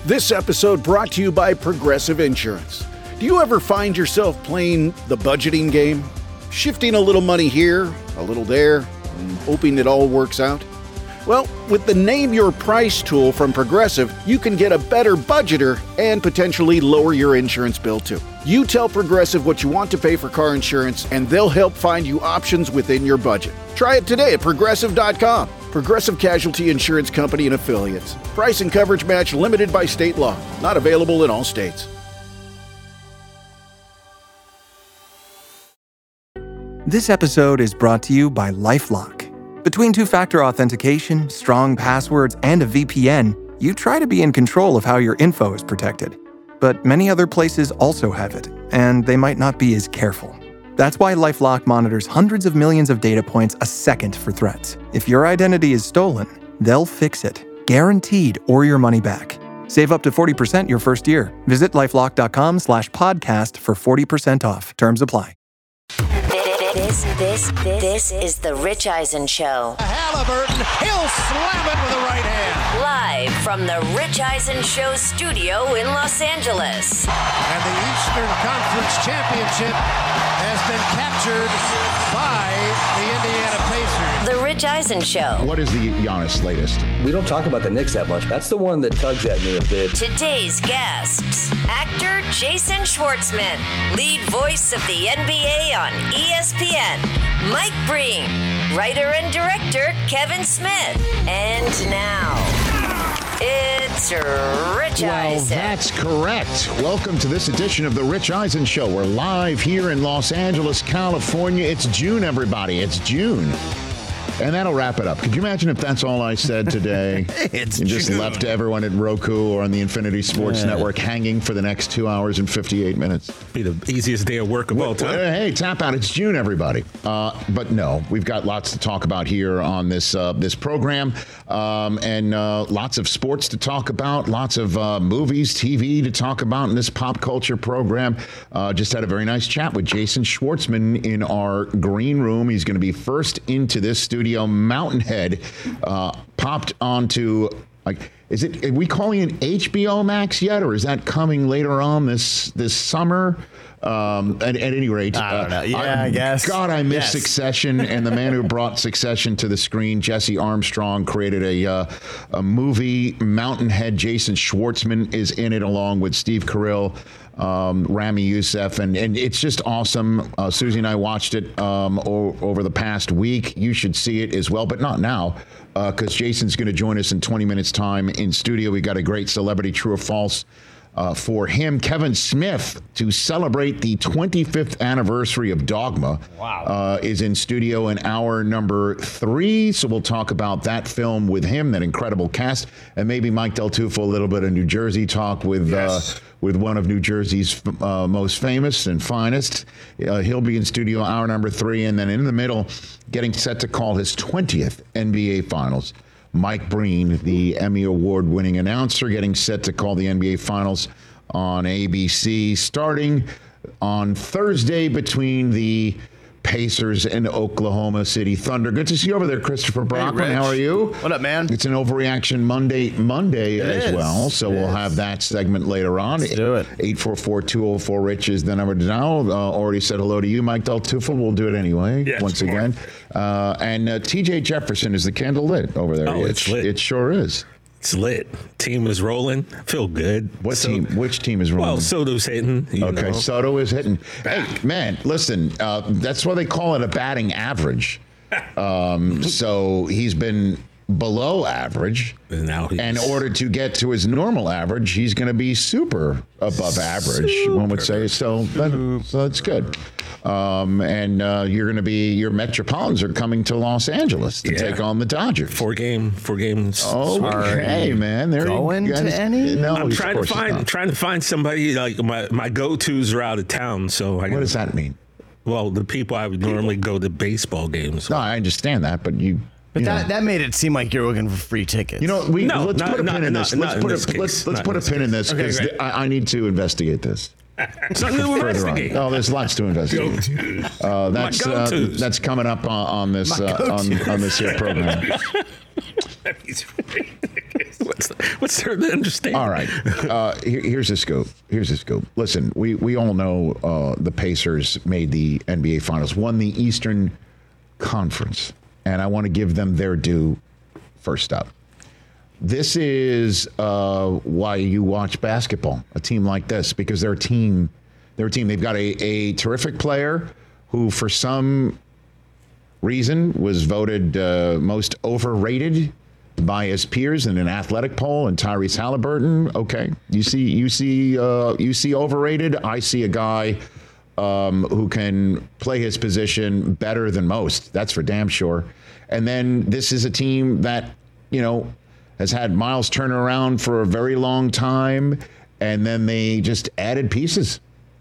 This episode brought to you by Progressive Insurance. Do you ever find yourself playing the budgeting game? Shifting a little money here, a little there, and hoping it all works out? Well, with the Name Your Price tool from Progressive, you can get a better budgeter and potentially lower your insurance bill too. You tell Progressive what you want to pay for car insurance, and they'll help find you options within your budget. Try it today at Progressive.com. Progressive Casualty Insurance Company and Affiliates. Price and coverage match limited by state law. Not available in all states. This episode is brought to you by LifeLock. Between two-factor authentication, strong passwords, and a VPN, you try to be in control of how your info is protected. But many other places also have it, and they might not be as careful. That's why LifeLock monitors hundreds of millions of data points a second for threats. If your identity is stolen, they'll fix it, guaranteed, or your money back. Save up to 40% your first year. Visit LifeLock.com/podcast for 40% off. Terms apply. This is the Rich Eisen Show. Halliburton, he'll slam it with the right hand. Live from the Rich Eisen Show studio in Los Angeles. And the Eastern Conference Championship has been captured by the Indiana Pacers. The Rich Eisen Show. What is the Giannis latest? We don't talk about the Knicks that much. That's the one that tugs at me a bit. Today's guests, actor Jason Schwartzman, lead voice of the NBA on ESPN, Mike Breen, writer and director Kevin Smith, and now, it's Rich Eisen. That's correct. Welcome to this edition of the Rich Eisen Show. We're live here in Los Angeles, California. It's June, everybody. It's June. And that'll wrap it up. Could you imagine if that's all I said today? It's and just left everyone at Roku or on the Infinity Sports Network hanging for the next 2 hours and 58 minutes. Be the easiest day of work of all time. Hey, tap out. It's June, everybody. But no, we've got lots to talk about here on this program. And lots of sports to talk about, lots of movies, TV to talk about in this pop culture program. Just had a very nice chat with Jason Schwartzman in our green room. He's going to be first into this studio. Mountainhead popped onto, like, are we calling it HBO Max yet, or is that coming later on this summer? At any rate, I don't know. Yeah, I guess. God, I miss Succession, and the man who brought Succession to the screen, Jesse Armstrong, created a movie. Mountainhead. Jason Schwartzman is in it, along with Steve Carell, Rami Youssef, and it's just awesome. Susie and I watched it over the past week. You should see it as well, but not now, because Jason's going to join us in 20 minutes time in studio. We got a great celebrity true or false for him. Kevin Smith, to celebrate the 25th anniversary of Dogma, is in studio in hour number 3. So we'll talk about that film with him, that incredible cast, and maybe Mike Del Tufo, a little bit of New Jersey talk with one of New Jersey's most famous and finest. He'll be in studio hour number 3, and then in the middle, getting set to call his 20th NBA Finals. Mike Breen, the Emmy Award-winning announcer, getting set to call the NBA Finals on ABC, starting on Thursday between the Pacers and Oklahoma City Thunder. Good to see you over there, Christopher Brockman. How are you? What up, man? It's an Overreaction Monday as well, so we'll have that segment later on. Let's do it. 844-204-RICH is the number to dial. Already said hello to you, Mike Del Tufo. We'll do it anyway, once again. And TJ Jefferson, is the candle lit over there? Oh, it's lit. It sure is. It's lit. Team is rolling. Feel good. Team? Which team is rolling? Well, Soto's hitting. Okay, Soto is hitting. Hey, man, listen, that's why they call it a batting average. So he's been below average. Now in order to get to his normal average, he's going to be super above average, one would say. So that's good. And you're going to be, your Metropolitans are coming to Los Angeles to take on the Dodgers. Four games. Okay, man. There going to any? No, I'm trying to find somebody, like my go-tos are out of town. So what does that mean? Well, the people I would normally go to baseball games. No, I understand that, but that made it seem like you're looking for free tickets. Let's put a pin in this. Let's put a pin in this, because I need to investigate this. Something to investigate. Oh, there's lots to investigate. That's coming up on this here program. What's there to understand? All right. Here's the scoop. Listen, we all know the Pacers made the NBA Finals, won the Eastern Conference, and I want to give them their due first up. This is why you watch basketball, a team like this, because they're a team. They've got a terrific player who, for some reason, was voted most overrated by his peers in an athletic poll, and Tyrese Halliburton. Okay, you see overrated. I see a guy who can play his position better than most. That's for damn sure. And then this is a team that, has had Miles Turner around for a very long time, and then they just added pieces.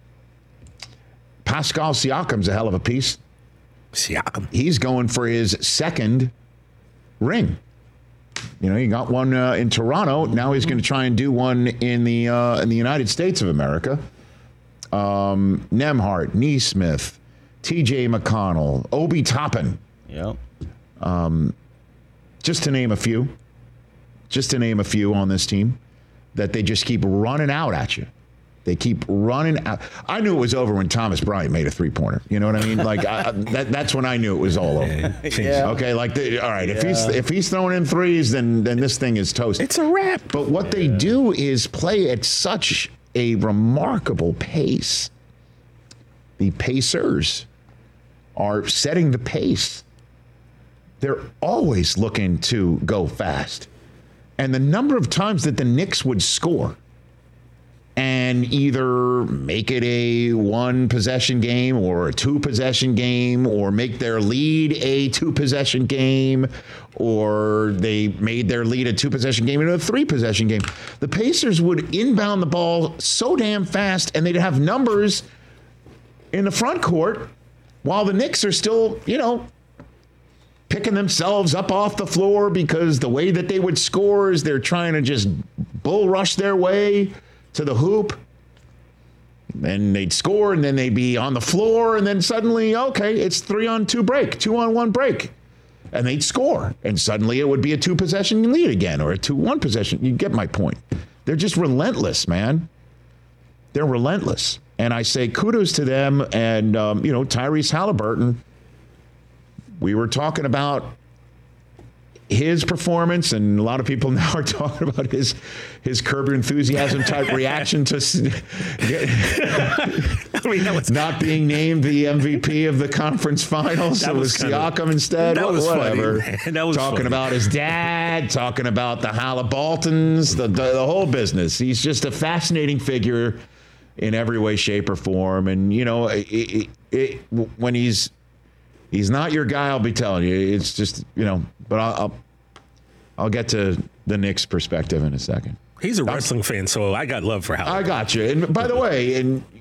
Pascal Siakam's a hell of a piece. Siakam. He's going for his second ring. He got one in Toronto. Now he's going to try and do one in the United States of America. Nembhard, Nesmith, T.J. McConnell, Obi Toppin. Yep. Just to name a few on this team that they just keep running out at you. They keep running out. I knew it was over when Thomas Bryant made a three-pointer. You know what I mean? Like that's when I knew it was all over. Yeah. Okay, all right. If he's throwing in threes, then this thing is toast. It's a wrap. But what they do is play at such a remarkable pace. The Pacers are setting the pace. They're always looking to go fast. And the number of times that the Knicks would score and either make it a one-possession game or a two-possession game, or make their lead a two-possession game, or they made their lead a two-possession game into a three-possession game. The Pacers would inbound the ball so damn fast, and they'd have numbers in the front court while the Knicks are still, picking themselves up off the floor, because the way that they would score is they're trying to just bull rush their way to the hoop. Then they'd score, and then they'd be on the floor, and then suddenly, okay, it's 3-on-2 break, 2-on-1 break. And they'd score, and suddenly it would be a two-possession lead again, or a 2-1 possession. You get my point. They're just relentless, man. They're relentless. And I say kudos to them, and, Tyrese Halliburton. We were talking about his performance, and a lot of people now are talking about his Curb Your Enthusiasm type reaction to not being named the MVP of the conference finals. It was Siakam instead. That was whatever. Funny. That was talking funny. about his dad, talking about the Halliburtons, the whole business. He's just a fascinating figure in every way, shape, or form. And when he's not your guy, I'll be telling you. It's just, but I'll get to the Knicks' perspective in a second. He's a wrestling fan, so I got love for Hal. I got you. And by the way,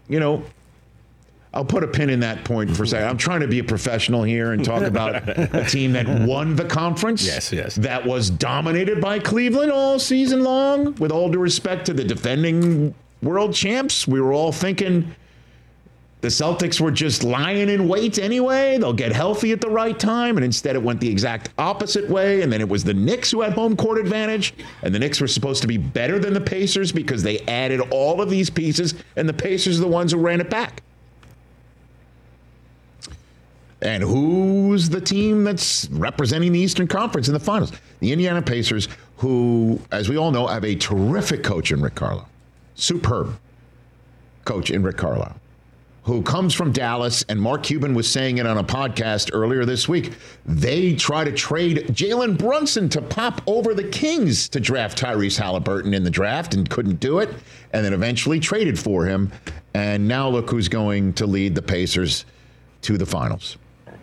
I'll put a pin in that point for a second. I'm trying to be a professional here and talk about a team that won the conference. Yes. That was dominated by Cleveland all season long. With all due respect to the defending world champs, we were all thinking the Celtics were just lying in wait anyway. They'll get healthy at the right time. And instead it went the exact opposite way. And then it was the Knicks who had home court advantage. And the Knicks were supposed to be better than the Pacers because they added all of these pieces. And the Pacers are the ones who ran it back. And who's the team that's representing the Eastern Conference in the finals? The Indiana Pacers, who, as we all know, have a terrific coach in Rick Carlisle. Superb coach in Rick Carlisle, who comes from Dallas, and Mark Cuban was saying it on a podcast earlier this week. They try to trade Jalen Brunson to pop over the Kings to draft Tyrese Halliburton in the draft and couldn't do it, and then eventually traded for him. And now look who's going to lead the Pacers to the finals.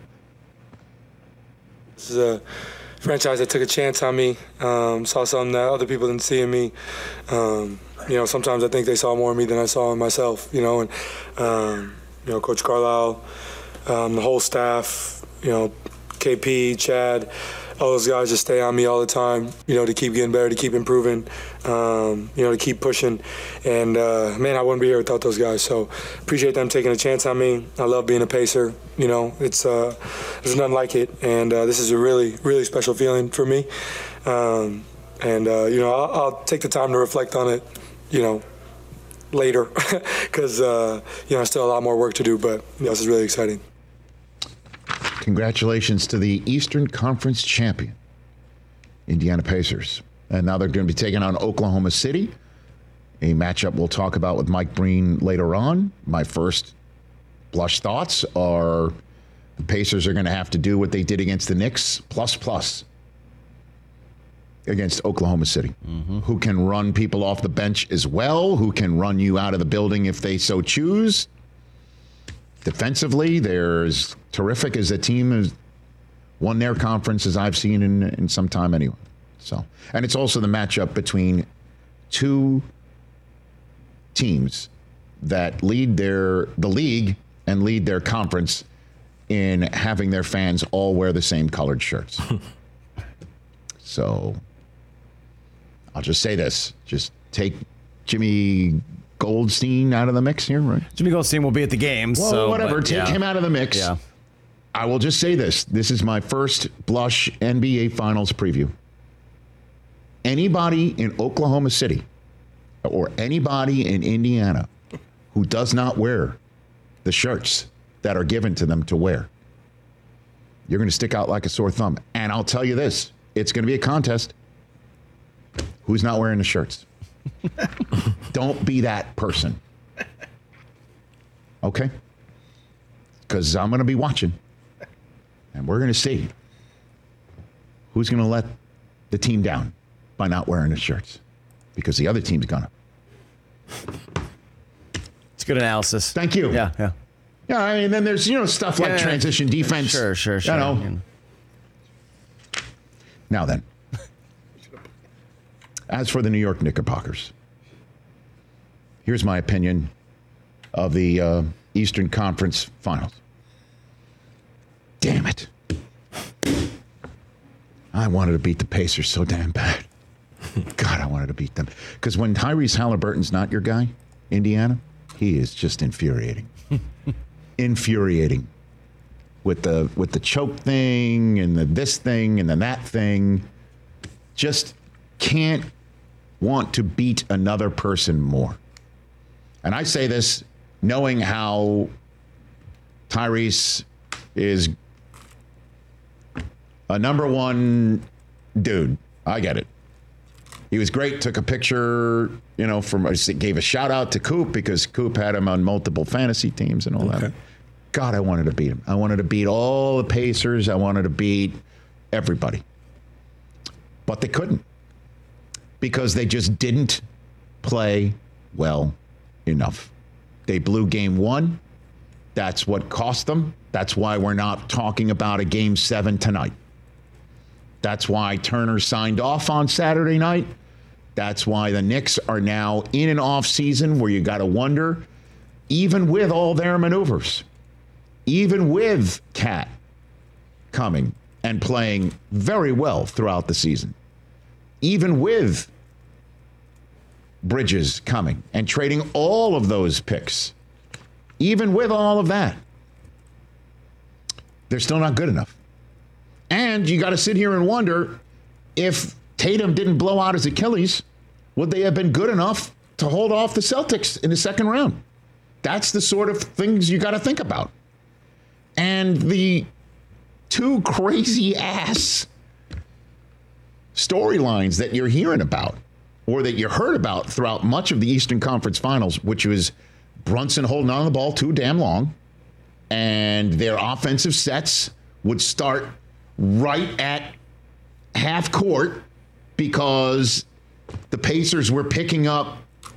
This is a franchise that took a chance on me, saw something that other people didn't see in me. Sometimes I think they saw more in me than I saw in myself, and Coach Carlisle, the whole staff, KP, Chad, all those guys just stay on me all the time, to keep getting better, to keep improving, to keep pushing. And, I wouldn't be here without those guys. So appreciate them taking a chance on me. I love being a Pacer. There's nothing like it. And this is a really, really special feeling for me. And, I'll take the time to reflect on it, later because, still a lot more work to do. But, this is really exciting. Congratulations to the Eastern Conference champion, Indiana Pacers. And now they're going to be taking on Oklahoma City, a matchup we'll talk about with Mike Breen later on. My first blush thoughts are the Pacers are going to have to do what they did against the Knicks, plus against Oklahoma City, who can run people off the bench as well, who can run you out of the building if they so choose. Defensively, they're as terrific as a team has won their conference as I've seen in some time anyway. So, and it's also the matchup between two teams that lead the league and lead their conference in having their fans all wear the same colored shirts. So, I'll just say this. Just take Jimmy Goldstein out of the mix here, right? Jimmy Goldstein will be at the games. Well, so, whatever. Take him out of the mix. Yeah. I will just say this. This is my first blush NBA Finals preview. Anybody in Oklahoma City or anybody in Indiana who does not wear the shirts that are given to them to wear, you're going to stick out like a sore thumb. And I'll tell you this. It's going to be a contest. Who's not wearing the shirts? Don't be that person. Okay? Because I'm going to be watching. And we're going to see who's going to let the team down by not wearing the shirts. Because the other team's going to. It's good analysis. Thank you. Yeah. Yeah, I mean, then there's, stuff like transition defense. Sure. You know. Now then. As for the New York Knickerbockers, here's my opinion of the Eastern Conference Finals. Damn it. I wanted to beat the Pacers so damn bad. God, I wanted to beat them. Because when Tyrese Halliburton's not your guy, Indiana, he is just infuriating. Infuriating. With the choke thing and the this thing and then that thing. Just can't want to beat another person more. And I say this knowing how Tyrese is a number one dude. I get it. He was great. Took a picture, gave a shout out to Coop because Coop had him on multiple fantasy teams and all that. God, I wanted to beat him. I wanted to beat all the Pacers. I wanted to beat everybody. But they couldn't. Because they just didn't play well enough. They blew game one. That's what cost them. That's why we're not talking about a game 7 tonight. That's why Turner signed off on Saturday night. That's why the Knicks are now in an off season where you got to wonder, even with all their maneuvers, even with Cat coming and playing very well throughout the season, even with Bridges coming and trading all of those picks, even with all of that, they're still not good enough. And you got to sit here and wonder if Tatum didn't blow out his Achilles, would they have been good enough to hold off the Celtics in the second round? That's the sort of things you got to think about. And the two crazy ass storylines that you're hearing about or that you heard about throughout much of the Eastern Conference Finals, which was Brunson holding on to the ball too damn long, and their offensive sets would start right at half court because the Pacers were picking up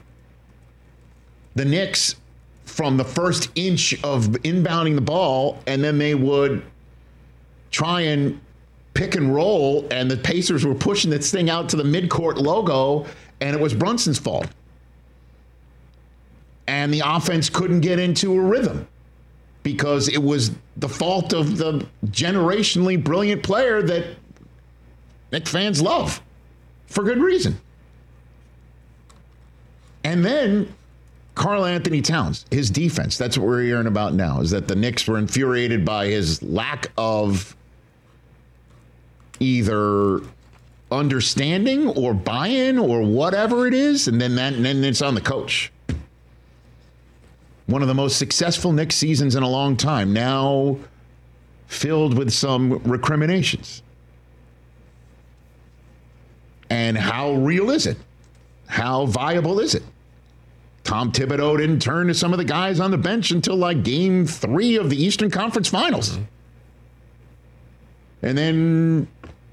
the Knicks from the first inch of inbounding the ball, and then they would try and pick and roll, and the Pacers were pushing this thing out to the midcourt logo, and it was Brunson's fault. And the offense couldn't get into a rhythm because it was the fault of the generationally brilliant player that Knicks fans love for good reason. And then Karl Anthony Towns, his defense, that's what we're hearing about now, is that the Knicks were infuriated by his lack of either understanding or buy-in or whatever it is, and then it's on the coach. One of the most successful Knicks seasons in a long time, now filled with some recriminations. And how real is it? How viable is it? Tom Thibodeau didn't turn to some of the guys on the bench until like game 3 of the Eastern Conference Finals. And then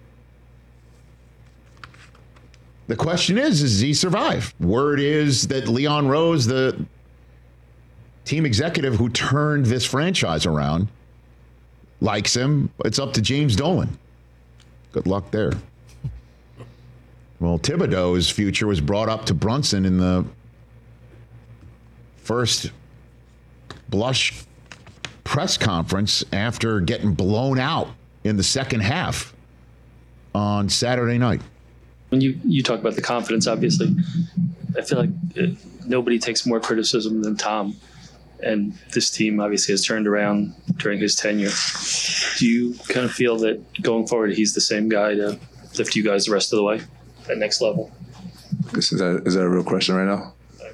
the question is he survive? Word is that Leon Rose, the team executive who turned this franchise around, likes him. It's up to James Dolan. Good luck there. Well, Thibodeau's future was brought up to Brunson in the first blush press conference after getting blown out in the second half on Saturday night. When you talk about the confidence, obviously, I feel like nobody takes more criticism than Tom. And this team obviously has turned around during his tenure. Do you kind of feel that going forward, he's the same guy to lift you guys the rest of the way, that next level? Is that a real question right now?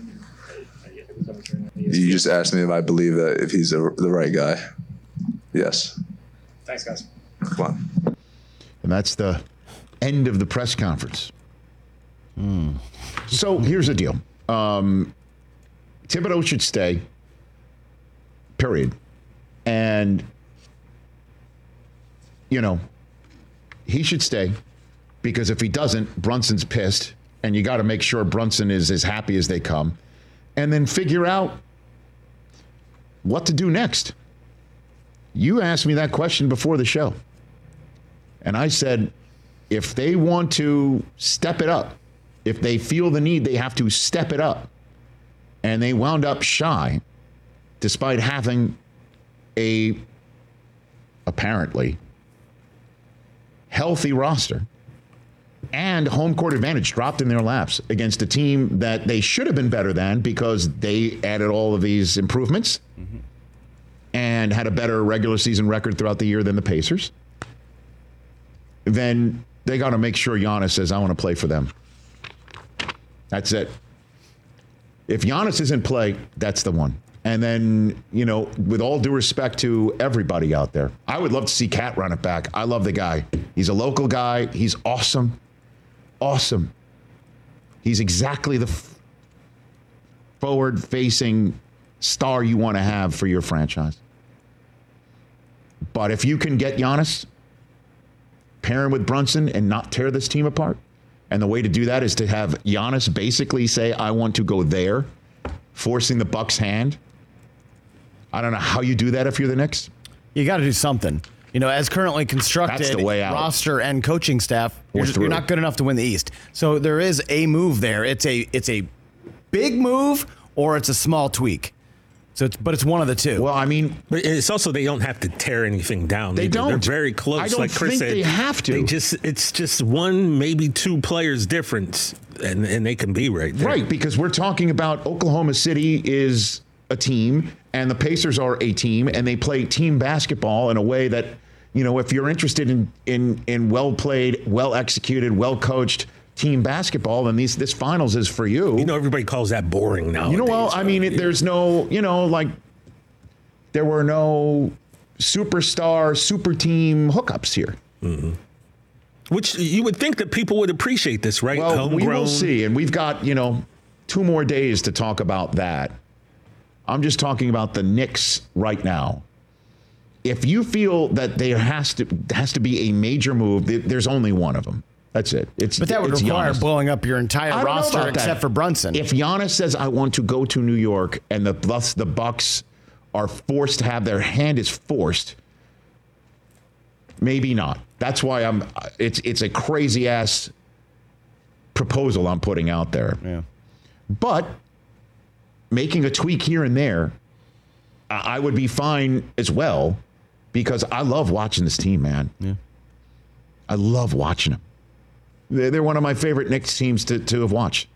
You just asked me if I believe that if he's the right guy. Yes. Thanks, guys. Come on. And that's the end of the press conference. So here's the deal. Thibodeau should stay, period. And, he should stay because if he doesn't, Brunson's pissed. And you got to make sure Brunson is as happy as they come. And then figure out what to do next. You asked me that question before the show. And I said, if they want to step it up, if they feel the need, they have to step it up. And they wound up shy, despite having a apparently healthy roster and home court advantage dropped in their laps against a team that they should have been better than because they added all of these improvements and had a better regular season record throughout the year than the Pacers. Then they got to make sure Giannis says, I want to play for them. That's it. If Giannis is in play, that's the one. And then, with all due respect to everybody out there, I would love to see Cat run it back. I love the guy. He's a local guy. He's awesome. Awesome. He's exactly the forward-facing star you want to have for your franchise. But if you can get Giannis, pair him with Brunson, and not tear this team apart, and the way to do that is to have Giannis basically say, I want to go there, forcing the Bucks' hand. I don't know how you do that if you're the Knicks. You got to do something. As currently constructed, that's the way out. Roster and coaching staff, you're not good enough to win the East. So there is a move there. It's a big move or it's a small tweak. But it's one of the two. Well, I mean, but it's also they don't have to tear anything down. They don't. They're very close. I don't like Chris think said, they have to. It's just one, maybe two players difference, and they can be right there. Right, because we're talking about Oklahoma City is a team, and the Pacers are a team, and they play team basketball in a way that, if you're interested in well played, well executed, well coached team basketball, then this finals is for you. Everybody calls that boring now. There's no, there were no superstar, super team hookups here. Mm-hmm. Which you would think that people would appreciate this, right? Well, Homegrown. we will see. And we've got, 2 more days to talk about that. I'm just talking about the Knicks right now. If you feel that there has to be a major move, there's only one of them. That's it. But that would require Giannis. Blowing up your entire roster except for Brunson. If Giannis says, I want to go to New York, and thus the Bucks are forced to have their hand is forced, maybe not. That's why it's a crazy ass proposal I'm putting out there. Yeah. But making a tweak here and there, I would be fine as well, because I love watching this team, man. Yeah. I love watching them. They're one of my favorite Knicks teams to have watched.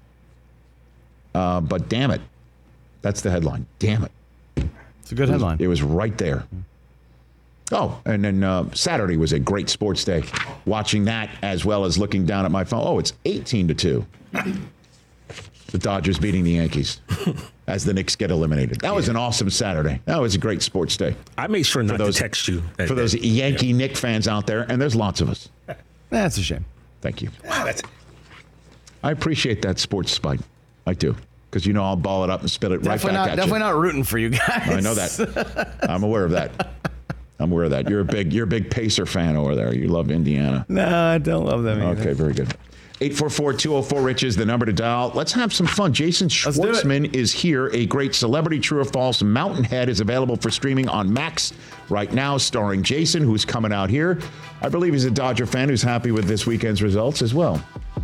But damn it. That's the headline. Damn it. It's a good headline. It was right there. Oh, and then Saturday was a great sports day. Watching that as well as looking down at my phone. Oh, it's 18-2. The Dodgers beating the Yankees as the Knicks get eliminated. That was an awesome Saturday. That was a great sports day. I made sure not to text you. For those Yankee Knick fans out there, and there's lots of us. That's a shame. Thank you. I appreciate that sports spike. I do. Because I'll ball it up and spit it right back at you. Definitely not rooting for you guys. I know that. I'm aware of that. You're a big Pacer fan over there. You love Indiana. No, I don't love them either. Okay, very good. 844-204-RICH is the number to dial. Let's have some fun. Jason Schwartzman is here. A great celebrity, true or false. Mountainhead is available for streaming on Max right now, starring Jason, who's coming out here. I believe he's a Dodger fan who's happy with this weekend's results as well.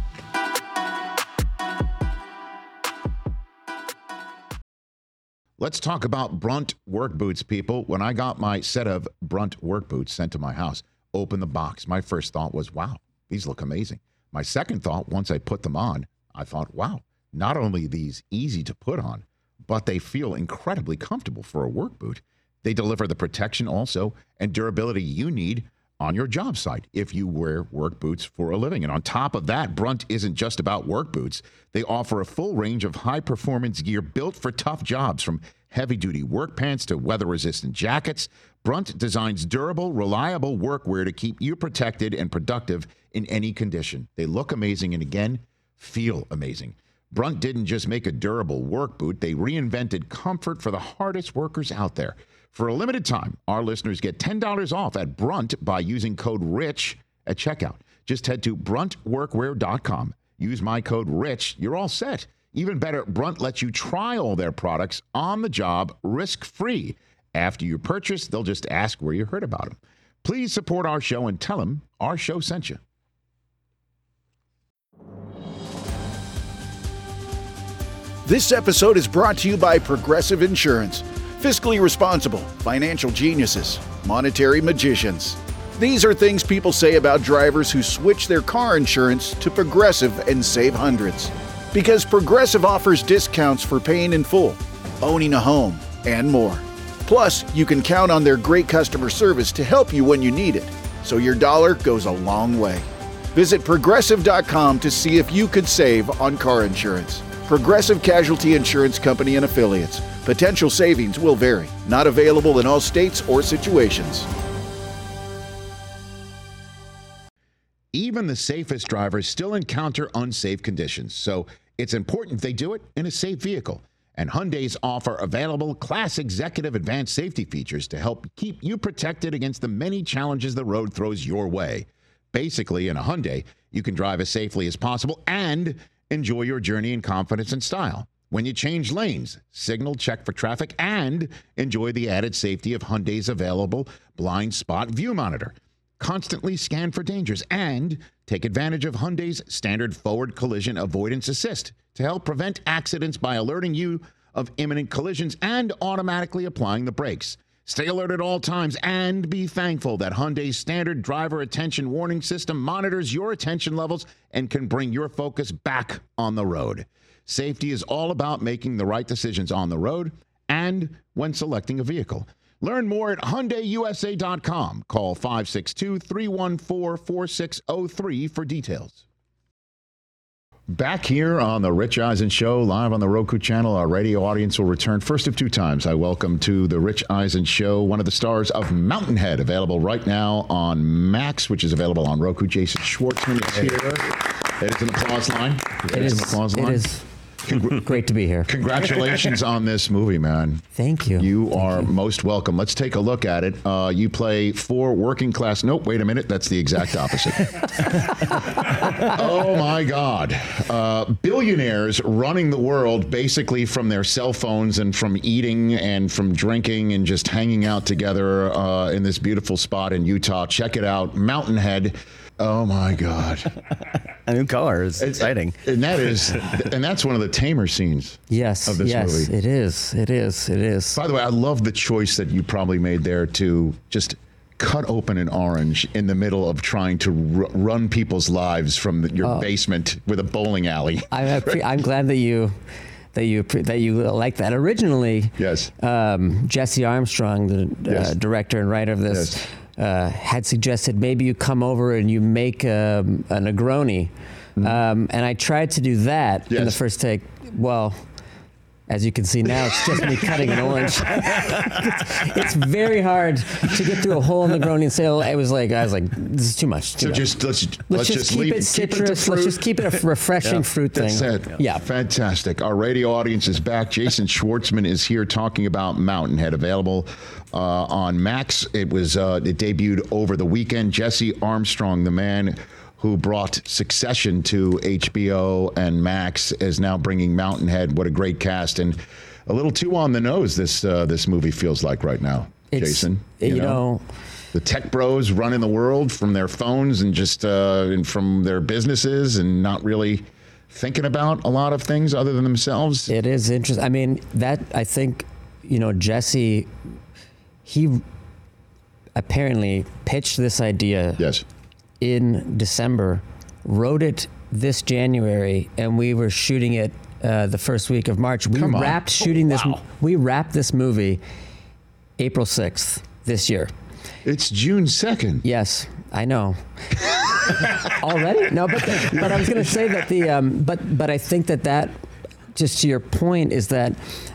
Let's talk about Brunt work boots, people. When I got my set of Brunt work boots sent to my house, opened the box, my first thought was, wow, these look amazing. My second thought, once I put them on, I thought, wow, not only are these easy to put on, but they feel incredibly comfortable for a work boot. They deliver the protection also and durability you need on your job site if you wear work boots for a living. And on top of that, Brunt isn't just about work boots. They offer a full range of high-performance gear built for tough jobs, from heavy-duty work pants to weather-resistant jackets. Brunt designs durable, reliable workwear to keep you protected and productive in any condition. They look amazing and, again, feel amazing. Brunt didn't just make a durable work boot. They reinvented comfort for the hardest workers out there. For a limited time, our listeners get $10 off at Brunt by using code RICH at checkout. Just head to bruntworkwear.com. Use my code RICH. You're all set. Even better, Brunt lets you try all their products on the job, risk-free. After you purchase, they'll just ask where you heard about them. Please support our show and tell them our show sent you. This episode is brought to you by Progressive Insurance. Fiscally responsible, financial geniuses, monetary magicians. These are things people say about drivers who switch their car insurance to Progressive and save hundreds. Because Progressive offers discounts for paying in full, owning a home, and more. Plus, you can count on their great customer service to help you when you need it, so your dollar goes a long way. Visit Progressive.com to see if you could save on car insurance. Progressive Casualty Insurance Company and Affiliates. Potential savings will vary. Not available in all states or situations. Even the safest drivers still encounter unsafe conditions, so it's important they do it in a safe vehicle. And Hyundai's offer available Class Executive Advanced Safety features to help keep you protected against the many challenges the road throws your way. Basically, in a Hyundai, you can drive as safely as possible and enjoy your journey in confidence and style. When you change lanes, signal, check for traffic, and enjoy the added safety of Hyundai's available blind spot view monitor. Constantly scan for dangers and take advantage of Hyundai's standard forward collision avoidance assist to help prevent accidents by alerting you of imminent collisions and automatically applying the brakes. Stay alert at all times and be thankful that Hyundai's standard driver attention warning system monitors your attention levels and can bring your focus back on the road. Safety is all about making the right decisions on the road and when selecting a vehicle. Learn more at HyundaiUSA.com. Call 562-314-4603 for details. Back here on the Rich Eisen Show, live on the Roku channel. Our radio audience will return first of two times. I welcome to the Rich Eisen Show one of the stars of Mountainhead, available right now on Max, which is available on Roku. Jason Schwartzman is here. It is an applause line. It is. Great to be here. Congratulations on this movie, man. Thank you. You are most welcome. Let's take a look at it. You play four working class. Nope, wait a minute. That's the exact opposite. Oh, my God. Billionaires running the world basically from their cell phones and from eating and from drinking and just hanging out together in this beautiful spot in Utah. Check it out. Mountainhead. Oh, my God. A new color is exciting. And that's one of the tamer scenes of this movie. Yes, it is. It is. By the way, I love the choice that you probably made there to just cut open an orange in the middle of trying to run people's lives from your basement with a bowling alley. I'm glad that you that you like that. Originally, yes, Jesse Armstrong, the director and writer of this, had suggested maybe you come over and you make a Negroni. And I tried to do that in the first take. Well, as you can see now, it's just me cutting an orange. It's very hard to get through a whole Negroni and say, I was like, this is too much. So let's just keep it citrus. Let's just keep it a refreshing fruit thing. That's it. Yeah. Fantastic. Our radio audience is back. Jason Schwartzman is here talking about Mountainhead, available on Max. It debuted over the weekend. Jesse Armstrong, the man who brought Succession to HBO and Max, is now bringing Mountainhead. What a great cast, and a little too on the nose this movie feels like right now, Jason. You know, the tech bros running the world from their phones and just and from their businesses and not really thinking about a lot of things other than themselves. It is interesting. I mean, I think, Jesse, he apparently pitched this idea. Yes. In December, wrote it this January, and we were shooting it the first week of March. We wrapped shooting this. We wrapped this movie April 6th this year. It's June 2nd. Yes, I know. Already? No, but I was going to say that but I think that just to your point is that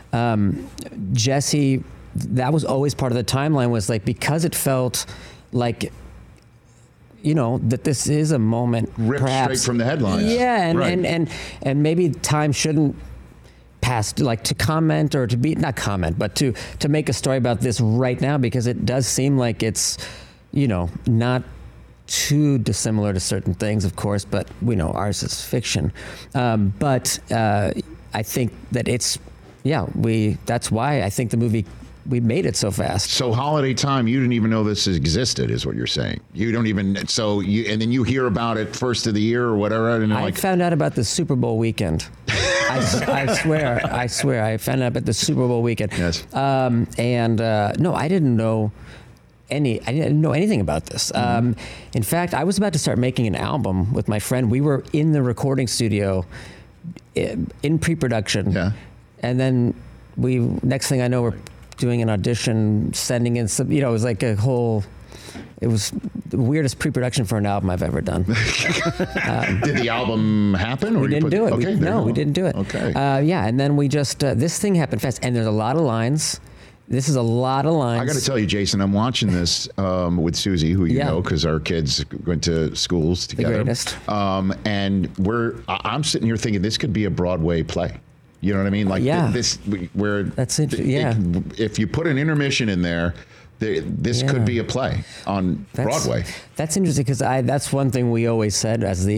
Jesse, that was always part of the timeline, was like, because it felt like, that this is a moment ripped perhaps straight from the headlines. Yeah, and maybe time shouldn't pass, like, to comment or to be, not comment, but to make a story about this right now, because it does seem like it's, not too dissimilar to certain things, of course, but we know ours is fiction. But I think that that's why I think the movie, we made it so fast. So holiday time, you didn't even know this existed, is what you're saying. You don't even, and then you hear about it first of the year or whatever. And I found out about the Super Bowl weekend. I swear, I found out about the Super Bowl weekend. Yes. No, I didn't know anything about this. In fact, I was about to start making an album with my friend. We were in the recording studio in pre-production. Yeah. And then next thing I know, we're doing an audition, sending in some, it was like it was the weirdest pre-production for an album I've ever done. Did the album happen? Or we didn't do it. Okay, we didn't do it. Okay. And then we just, this thing happened fast, and there's a lot of lines. This is a lot of lines. I got to tell you, Jason, I'm watching this with Susie, who you know, because our kids went to schools together. The greatest. And I'm sitting here thinking this could be a Broadway play. You know what I mean? Like that's interesting. Yeah. If you put an intermission in there, this could be a play on Broadway. That's interesting, because that's one thing we always said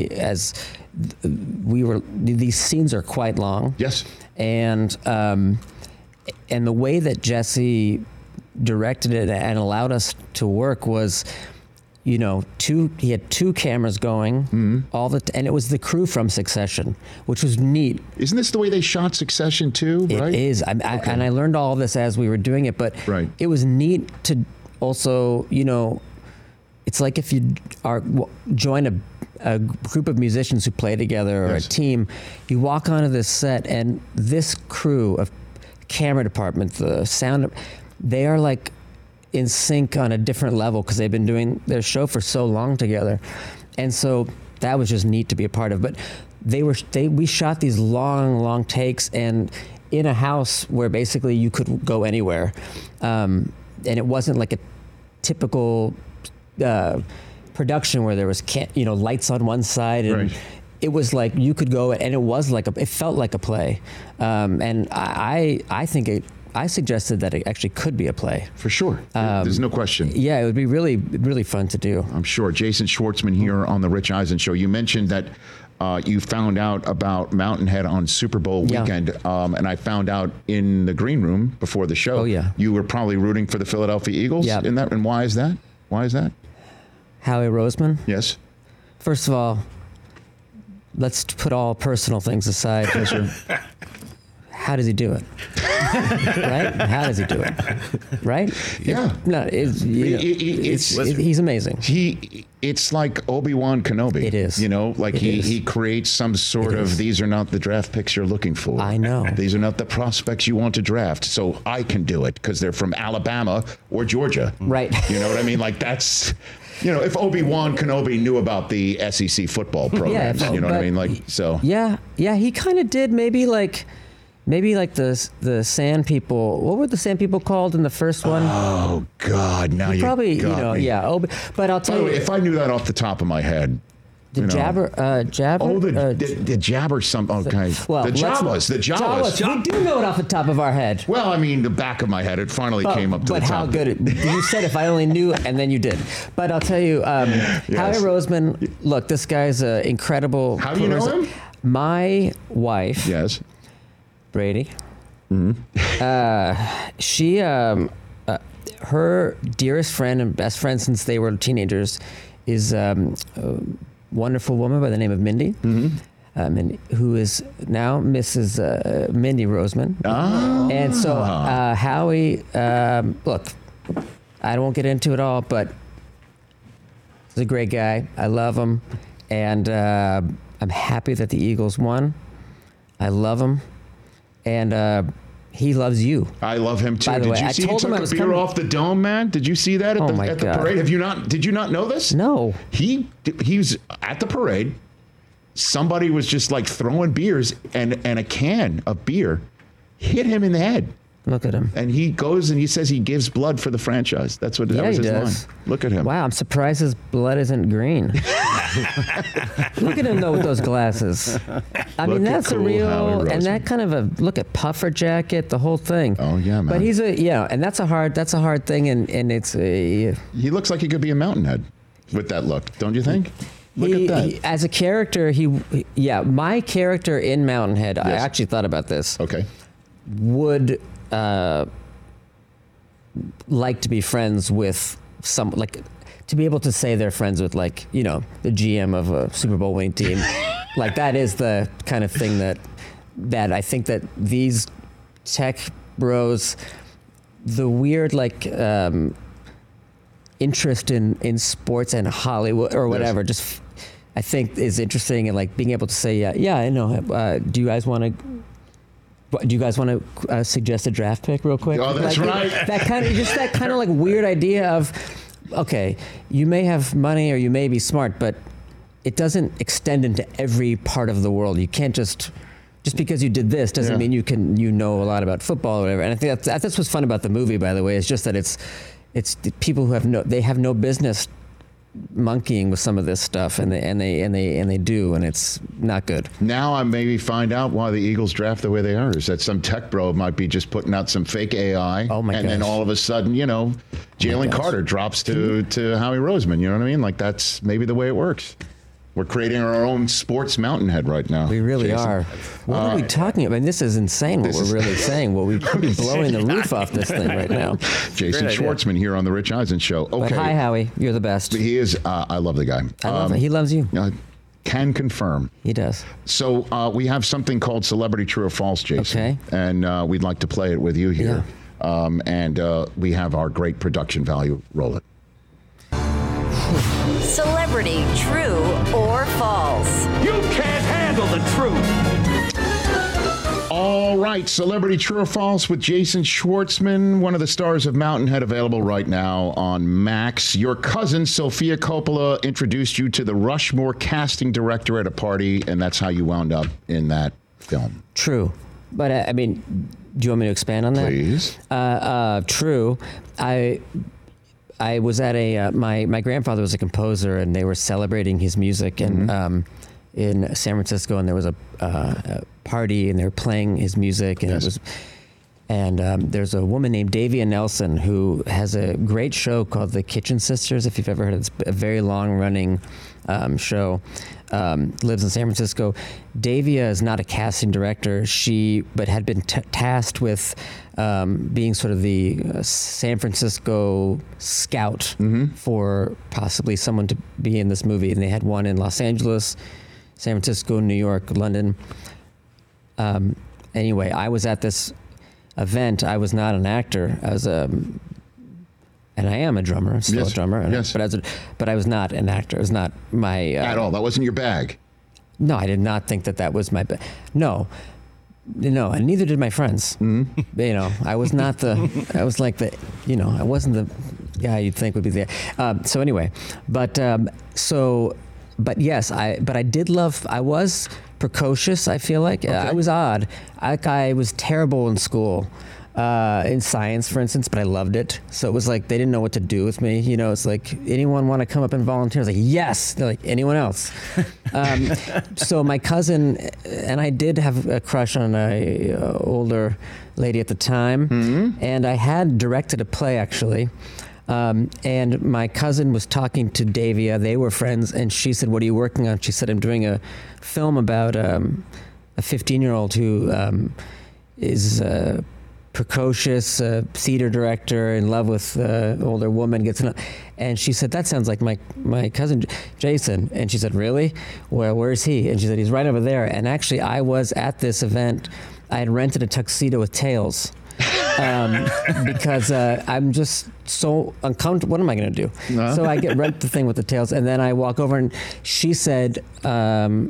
these scenes are quite long. Yes. And the way that Jesse directed it and allowed us to work was, he had two cameras going and it was the crew from Succession, which was neat. Isn't this the way they shot Succession too? Right? It is. And I learned all of this as we were doing it, but it was neat to also, it's like if you join a group of musicians who play together or a team, you walk onto this set and this crew of camera department, the sound, they are like in sync on a different level because they've been doing their show for so long together. And so that was just neat to be a part of. But we shot these long takes and in a house where basically you could go anywhere. And it wasn't like a typical production where there was lights on one side and it was like you could go, and it felt like a play. And I think I suggested that it actually could be a play. For sure. There's no question. Yeah, it would be really, really fun to do. I'm sure. Jason Schwartzman here on The Rich Eisen Show. You mentioned that you found out about Mountainhead on Super Bowl weekend, and I found out in the green room before the show. Oh, yeah. You were probably rooting for the Philadelphia Eagles in that. And why is that? Howie Roseman? Yes. First of all, let's put all personal things aside. how does he do it? Right? How does he do it? Right? Yeah. He's amazing. It's like Obi-Wan Kenobi. It is. Like he creates some sort of, these are not the draft picks you're looking for. I know. These are not the prospects you want to draft. So I can do it because they're from Alabama or Georgia. Right. You know what I mean? Like that's, if Obi-Wan Kenobi knew about the SEC football programs, you know what I mean? Like, so. Yeah, he kind of did maybe like the Sand People. What were the Sand People called in the first one? Oh God! Now you probably got me. yeah. But I'll tell you, if I knew that off the top of my head. Jabber. Oh, the Jabber. Okay. Well, the Jawas. We do know it off the top of our head. Well, I mean, the back of my head. It finally came up to the top. But how good? You said if I only knew, and then you did. But I'll tell you, Howie Roseman. Look, this guy's incredible. How do you know him? My wife. Yes. Brady. She, her dearest friend and best friend since they were teenagers, is a wonderful woman by the name of Mindy, who is now Mrs. Mindy Roseman. Oh. And so Howie, look, I won't get into it all, but he's a great guy. I love him, and I'm happy that the Eagles won. I love him. And he loves you. I love him too. By the way, Did you see he took a beer off the dome, man? Did you see that at the parade? Did you not know this? No. He was at the parade. Somebody was just like throwing beers, and a can of beer hit him in the head. Look at him. And he goes and he says he gives blood for the franchise. That was his line. Look at him. Wow, I'm surprised his blood isn't green. Look at him though with those glasses. I mean, that's a real, and that kind of a look at puffer jacket, the whole thing. Oh yeah, man. But he's and that's a hard thing, and it's he looks like he could be a Mountainhead with that look, don't you think? Look at that. As a character, my character in Mountainhead, I actually thought about this. Okay. Would like to be friends with to be able to say they're friends with the GM of a Super Bowl winning team. Like that is the kind of thing that I think that these tech bros, the weird interest in sports and Hollywood or whatever, just I think is interesting, and being able to say I know. Do you guys want to suggest a draft pick real quick? Oh, that's right. That kind of weird idea of, okay, you may have money or you may be smart, but it doesn't extend into every part of the world. You can't just because you did this doesn't mean you know a lot about football or whatever. And I think that's what's fun about the movie, by the way, is just that it's the people who have no business monkeying with some of this stuff, and they do, and it's not good. Now I maybe find out why the Eagles draft the way they are, is that some tech bro might be just putting out some fake AI, then all of a sudden, Jalen Carter drops to Howie Roseman. You know what I mean? Like that's maybe the way it works. We're creating our own sports Mountainhead right now. We really are. What are we talking about? I mean, this is insane what we're really saying. Well, we could be blowing the roof off this thing right now. Jason Schwartzman here on The Rich Eisen Show. Okay. But hi, Howie. You're the best. He is. I love the guy. I love him. He loves you. Can confirm. He does. So we have something called Celebrity True or False, Jason. Okay. And we'd like to play it with you here. Yeah. And we have our great production value. Roll it. Celebrity True or False? You can't handle the truth. All right, Celebrity True or False with Jason Schwartzman, one of the stars of Mountainhead, available right now on Max. Your cousin, Sofia Coppola, introduced you to the Rushmore casting director at a party, and that's how you wound up in that film. True. But, I mean, do you want me to expand on that? Please. True. I was at my grandfather was a composer, and they were celebrating his music in San Francisco, and there was a party, and they were playing his music, and there's a woman named Davia Nelson who has a great show called The Kitchen Sisters, if you've ever heard of it. It's a very long-running show. Lives in San Francisco. Davia is not a casting director, but had been tasked with being sort of the San Francisco scout for possibly someone to be in this movie. And they had one in Los Angeles, San Francisco, New York, London. anyway, I was at this event. I was not an actor. I was and I am a drummer, still a drummer. Yes. But I was not an actor. It was not my at all. That wasn't your bag. No, I did not think that was my bag. No, and neither did my friends. Mm-hmm. You know, I was not I was like I wasn't the guy you'd think would be there. So anyway, but yes, I did love. I was precocious. I feel like I was odd. I was terrible in school. In science, for instance, but I loved it. So it was like they didn't know what to do with me. You know, it's like, anyone want to come up and volunteer? I was like, yes. They're like, anyone else? So my cousin and I did have a crush on a older lady at the time, and I had directed a play actually. And my cousin was talking to Davia. They were friends, and she said, "What are you working on?" She said, "I'm doing a film about a 15-year-old who is precocious theater director in love with older woman, and she said, that sounds like my cousin Jason. And she said, really? Well, where is he? And she said, he's right over there. And actually, I was at this event. I had rented a tuxedo with tails because I'm just so uncomfortable. What am I going to do? No. So I rent the thing with the tails, and then I walk over, and she said, I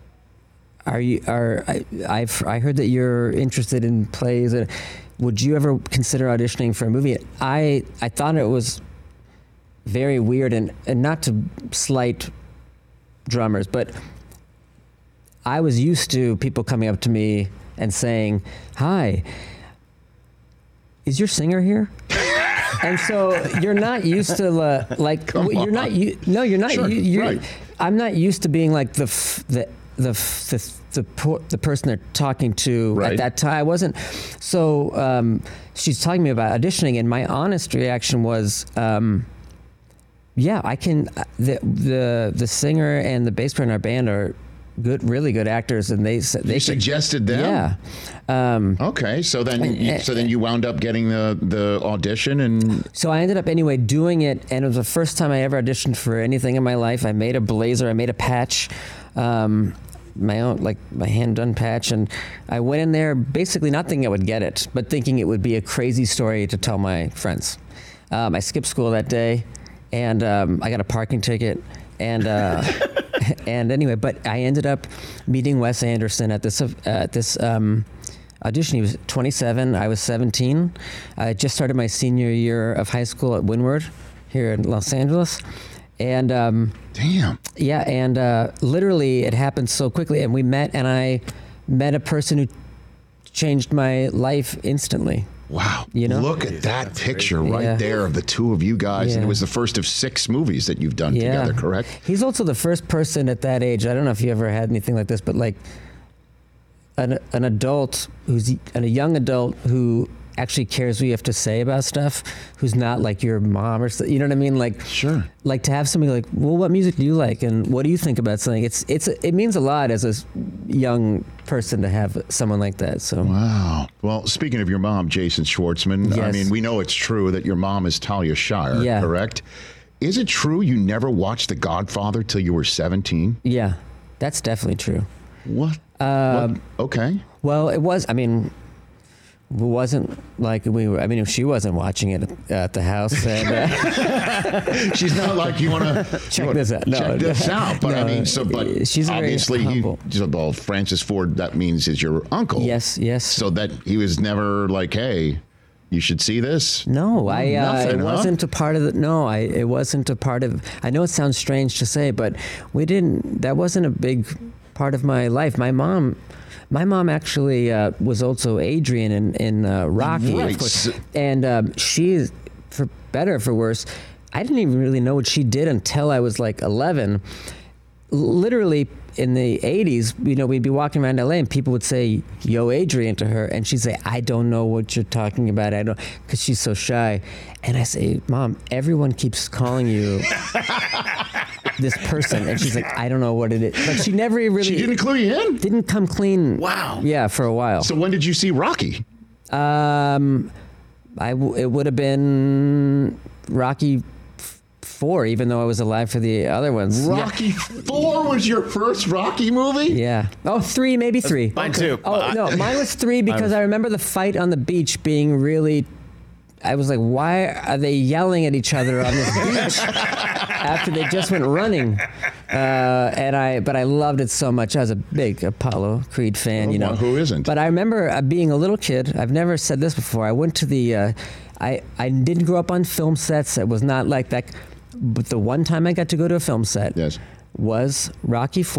heard that you're interested in plays. Would you ever consider auditioning for a movie? I thought it was very weird, and not to slight drummers, but I was used to people coming up to me and saying, "Hi, is your singer here?" And so you're not used to you're not. You're not. Sure, right. I'm not used to being like the person they're talking to at that time. I wasn't. So she's talking to me about auditioning, and my honest reaction was, yeah, I can. The singer and the bass player in our band are really good actors, and they suggested them. Yeah. Okay, so then you wound up getting the audition, and so I ended up anyway doing it, and it was the first time I ever auditioned for anything in my life. I made a blazer, I made a patch. My own, like my hand done patch, and I went in there basically not thinking I would get it, but thinking it would be a crazy story to tell my friends. I skipped school that day, and I got a parking ticket, and and anyway, but I ended up meeting Wes Anderson at this audition. He was 27, I was 17. I just started my senior year of high school at Windward here in Los Angeles. And damn, yeah, and literally it happened so quickly, and we met, and I met a person who changed my life instantly. Wow, you know, look at that picture right there of the two of you guys, and it was the first of 6 movies that you've done together, correct? He's also the first person at that age. I don't know if you ever had anything like this, but like an adult a young adult who actually cares what you have to say about stuff, who's not like your mom or you know what I mean? Like, sure. Like to have somebody like, well, what music do you like, and what do you think about something? It means a lot as a young person to have someone like that. So wow. Well, speaking of your mom, Jason Schwartzman, yes. I mean, we know it's true that your mom is Talia Shire, correct? Is it true you never watched The Godfather till you were 17? Yeah, that's definitely true. What? Okay. Well, it was. I mean. It wasn't like we were. I mean, if she wasn't watching it at the house, and she's not like you want to check this out. Check this out. But no, I mean, but she's obviously well, Francis Ford. That means is your uncle. Yes. So that he was never like, hey, you should see this. No, it wasn't a part of the. No, it wasn't a part of. I know it sounds strange to say, but we didn't. That wasn't a big part of my life. My mom actually was also Adrian in Rocky, right. Of course. And she, for better or for worse, I didn't even really know what she did until I was like 11. Literally in the 80s, you know, we'd be walking around LA and people would say, "Yo, Adrian," to her, and she'd say, "I don't know what you're talking about. I don't," because she's so shy. And I say, "Mom, everyone keeps calling you this person," and she's like, "I don't know what it is." Like she never really. She didn't clue you in. Didn't come clean. Wow. Yeah, for a while. So when did you see Rocky? It would have been Rocky 4, even though I was alive for the other ones. Rocky 4 was your first Rocky movie? Yeah. Oh, 3, maybe 3. Mine too. Oh, no, mine was 3 because I remember the fight on the beach being really... I was like, why are they yelling at each other on this beach after they just went running? But I loved it so much. I was a big Apollo Creed fan, you know. Well, who isn't? But I remember being a little kid. I've never said this before. I went to the... I didn't grow up on film sets. It was not like that. But the one time I got to go to a film set was Rocky IV,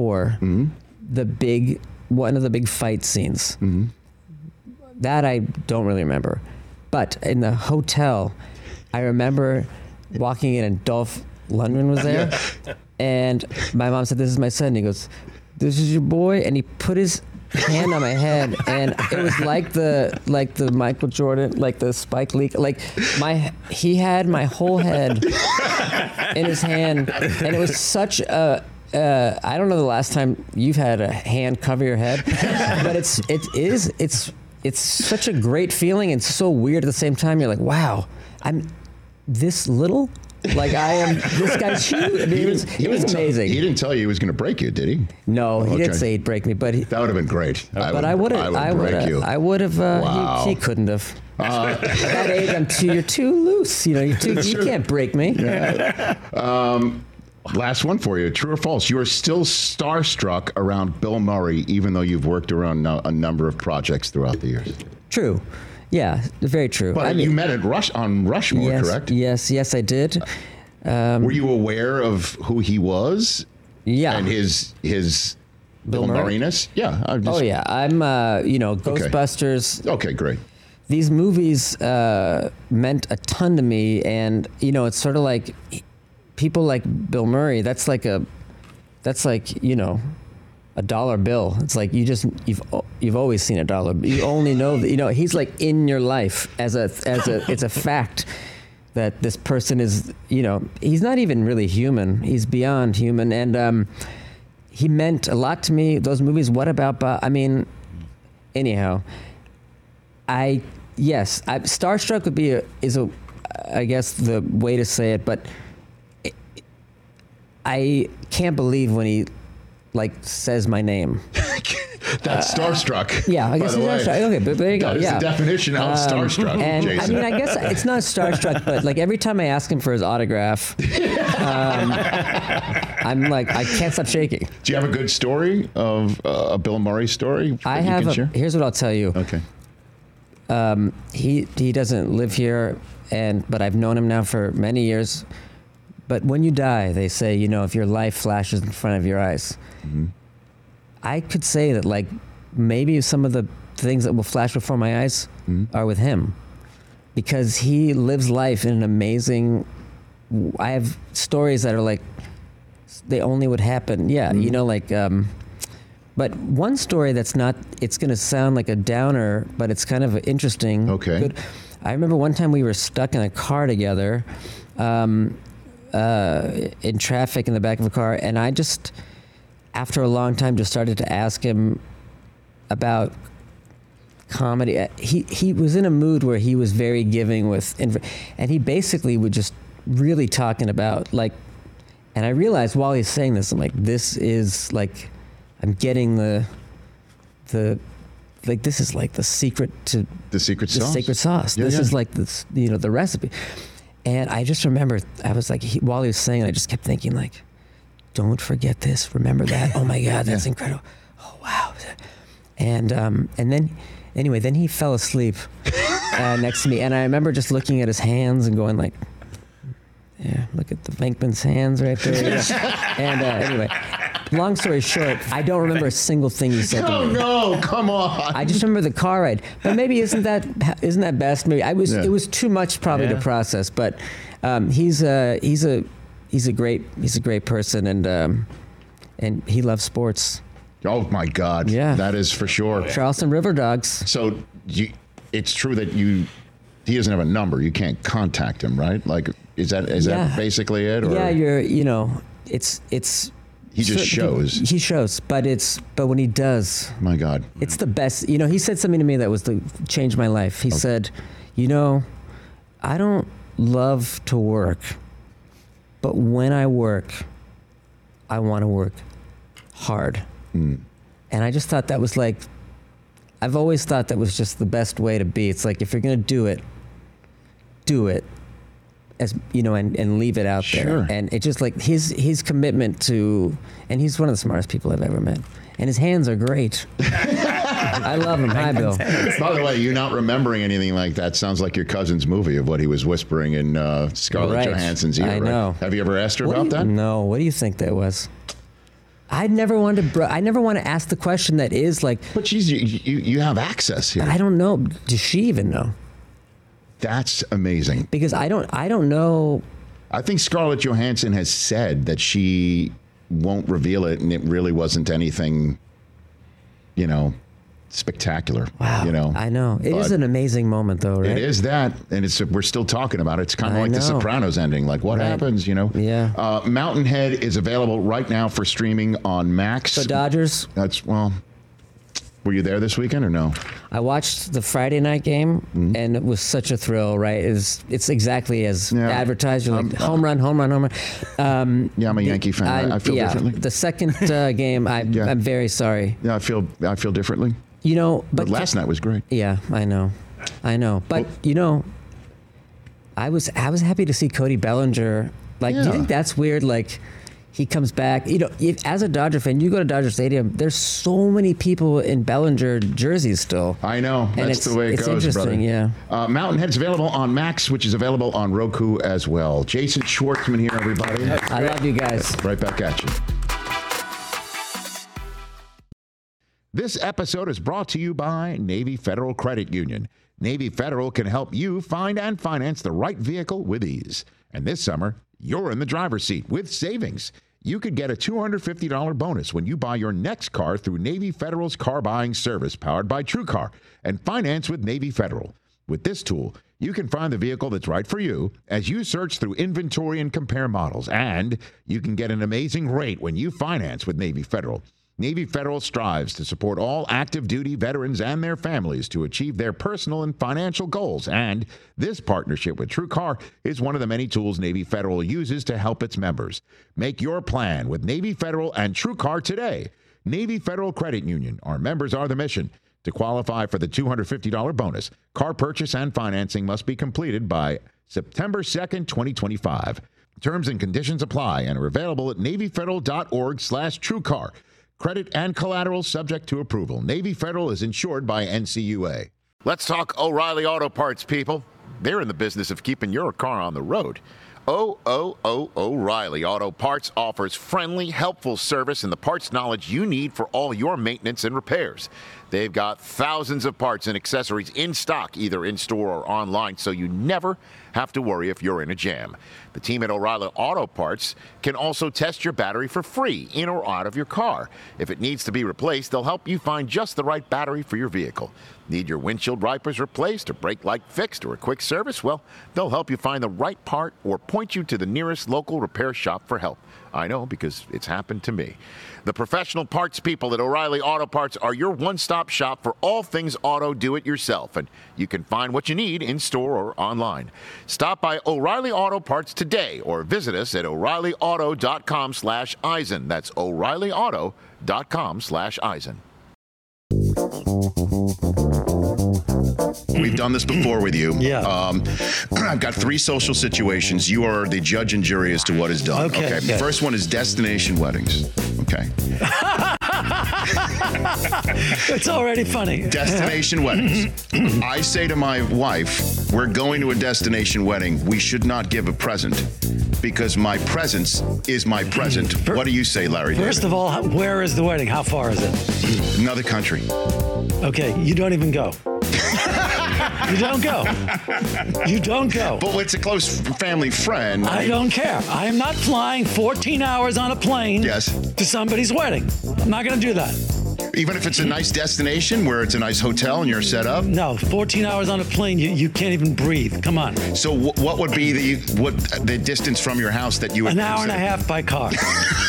one of the big fight scenes. That I don't really remember. But in the hotel, I remember walking in and Dolph Lundgren was there. And my mom said, "This is my son." And he goes, "This is your boy?" And he put his hand on my head, and it was like the Michael Jordan, like the Spike Lee, he had my whole head in his hand, and it was such a I don't know the last time you've had a hand cover your head, but it's such a great feeling and so weird at the same time. You're like, wow, I'm this little. Like I am, this guy's huge. I mean, it was amazing. He didn't tell you he was going to break you, did he? No, he didn't say he'd break me, but that would have been great. I would have. Wow. He couldn't have. At that age, you're too loose. You know, you can't break me. Yeah. Last one for you. True or false? You are still starstruck around Bill Murray, even though you've worked around a number of projects throughout the years. True. Yeah, very true. But you met at on Rushmore, yes, correct? Yes, I did. Were you aware of who he was? Yeah. And his Bill Murray-ness? Yeah. I'm Ghostbusters. Okay, great. These movies meant a ton to me, and it's sort of like people like Bill Murray. That's like a dollar bill. It's like you've always seen a dollar. You only know that he's like in your life as it's a fact that this person is he's not even really human. He's beyond human, and he meant a lot to me. Those movies. What about? Anyhow, starstruck would be I guess the way to say it, but I can't believe when he says my name. That's starstruck. Yeah, I guess he's starstruck. Okay, but there you go. That is the definition of starstruck, and Jason. I guess it's not starstruck, but every time I ask him for his autograph, I'm like, I can't stop shaking. Do you have a good story of a Bill Murray story? I have. Here's what I'll tell you. Okay. He doesn't live here, but I've known him now for many years. But when you die, they say, if your life flashes in front of your eyes, I could say that maybe some of the things that will flash before my eyes are with him, because he lives life in an amazing. I have stories that are they only would happen. Yeah, but one story that's not. It's going to sound like a downer, but it's kind of interesting. Okay. Good. I remember one time we were stuck in a car together. In traffic in the back of a car, and I just, after a long time, just started to ask him about comedy. He was in a mood where he was very giving and he basically would just really talking about and I realized while he's saying this, I'm like, this is I'm getting the this is the secret to the secret sauce. The secret sauce. This is this, the recipe. And I just remember, I was while he was saying it, I just kept thinking don't forget this, remember that. Oh my God, that's incredible. Oh wow. And then, anyway, then he fell asleep next to me. And I remember just looking at his hands and going look at the Venkman's hands right there. And anyway, long story short, I don't remember a single thing he said to me. Oh no, come on. I just remember the car ride. But maybe isn't that best? Maybe it was too much probably to process. But he's a great person, and he loves sports. Oh my God. Yeah. That is for sure. Charleston River Dogs. So it's true that he doesn't have a number. You can't contact him, right? Is that basically it? Or? Yeah, it's. He just shows. He shows, but when he does, my God, it's the best. He said something to me that changed my life. He said, I don't love to work, But when I work, I want to work hard. And I just thought that was like, I've always thought that was just the best way to be. It's like, if you're going to do it, as you know, and leave it out there. And it just like his commitment to, and he's one of the smartest people I've ever met. And his hands are great. I love him. Hi, Bill. By the way, you not remembering anything like that sounds like your cousin's movie of what he was whispering in Scarlett Johansson's ear. I know. Right? Have you ever asked her about that? No. What do you think that was? I never want to ask the question that is like. But you have access here. I don't know. Does she even know? That's amazing. Because I don't know. I think Scarlett Johansson has said that she won't reveal it, and it really wasn't anything, spectacular. Wow. I know. It is an amazing moment, though, right? It is that, and we're still talking about it. It's kind of like The Sopranos ending. Like, what happens, Yeah. Mountainhead is available right now for streaming on Max. The Dodgers? Were you there this weekend or no? I watched the Friday night game, and it was such a thrill, right? It's exactly as advertised. You're like, home run. I'm a Yankee fan. I feel differently. The second game, I'm very sorry. Yeah, I feel differently. But last night was great. Yeah, I know. But I was happy to see Cody Bellinger. Like, do you think that's weird? Like, he comes back. As a Dodger fan, you go to Dodger Stadium, there's so many people in Bellinger jerseys still. I know. That's the way it goes, interesting, brother. Yeah. Mountainhead's available on Max, which is available on Roku as well. Jason Schwartzman here, everybody. I love you guys. Right back at you. This episode is brought to you by Navy Federal Credit Union. Navy Federal can help you find and finance the right vehicle with ease. And this summer, you're in the driver's seat with savings. You could get a $250 bonus when you buy your next car through Navy Federal's car buying service powered by TrueCar and finance with Navy Federal. With this tool, you can find the vehicle that's right for you as you search through inventory and compare models. And you can get an amazing rate when you finance with Navy Federal. Navy Federal strives to support all active duty veterans and their families to achieve their personal and financial goals. And this partnership with TrueCar is one of the many tools Navy Federal uses to help its members. Make your plan with Navy Federal and TrueCar today. Navy Federal Credit Union. Our members are the mission. To qualify for the $250 bonus, car purchase and financing must be completed by September 2nd, 2025. Terms and conditions apply and are available at NavyFederal.org/TrueCar. Credit and collateral subject to approval. Navy Federal is insured by NCUA. Let's talk O'Reilly Auto Parts, people. They're in the business of keeping your car on the road. O'Reilly Auto Parts offers friendly, helpful service and the parts knowledge you need for all your maintenance and repairs. They've got thousands of parts and accessories in stock, either in-store or online, so you never have to worry if you're in a jam. The team at O'Reilly Auto Parts can also test your battery for free, in or out of your car. If it needs to be replaced, they'll help you find just the right battery for your vehicle. Need your windshield wipers replaced or brake light fixed or a quick service? Well, they'll help you find the right part or point you to the nearest local repair shop for help. I know, because it's happened to me. The professional parts people at O'Reilly Auto Parts are your one-stop shop for all things auto do-it-yourself, and you can find what you need in-store or online. Stop by O'Reilly Auto Parts today or visit us at O'ReillyAuto.com/Eisen. That's O'ReillyAuto.com/Eisen. We've done this before with you. Yeah. I've got 3 social situations. You are the judge and jury as to what is done. Okay. The first one is destination weddings. Okay. It's already funny. Destination weddings. I say to my wife, we're going to a destination wedding. We should not give a present because my presence is my present. What do you say, Larry First David? of all, where is the wedding? How far is it? Another country. Okay, you don't even go. You don't go. You don't go. But it's a close family friend. I don't care. I am not flying 14 hours on a plane to somebody's wedding. I'm not going to do that. Even if it's a nice destination where it's a nice hotel and you're set up? No, 14 hours on a plane, you can't even breathe. Come on. So what would be the distance from your house that you would An hour and a half by car.